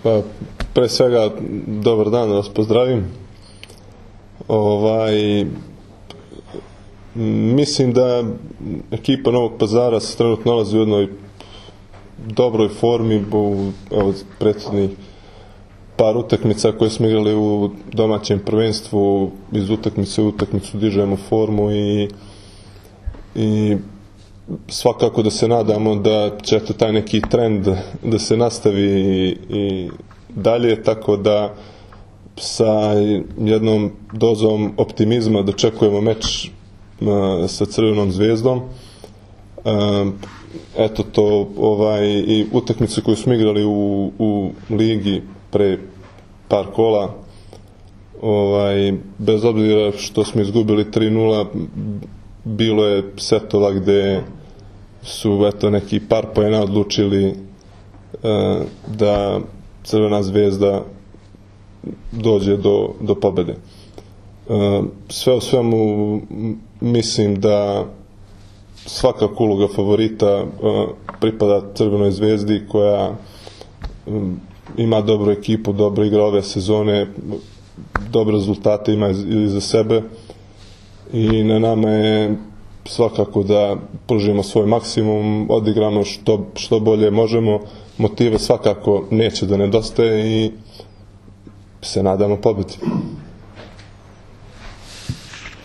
Pa, pre svega, dobar dan, da vas pozdravim. Mislim da ekipa Novog Pazara se trenutno nalazi u jednoj dobroj formi. Evo, prethodnih par utakmica koje smo igrali u domaćem prvenstvu, iz utakmice u utakmicu dižemo formu i svakako da se nadamo da će taj neki trend da se nastavi i dalje, tako da sa jednom dozom optimizma dočekujemo meč sa Crvenom zvezdom. Eto to, i utakmice koju smo igrali u ligi pre par kola, bez obzira što smo izgubili 3:0, bilo je setova gde su neki par poena odlučili da Crvena zvezda dođe do pobede. Sve u svemu mislim da svakako uloga favorita pripada Crvenoj zvezdi, koja ima dobru ekipu, dobro igra ove sezone, dobre rezultate ima iza sebe i na nama je svakako da pružimo svoj maksimum, odigramo što bolje možemo, motive svakako neće da nedostaje i se nadamo pobedi.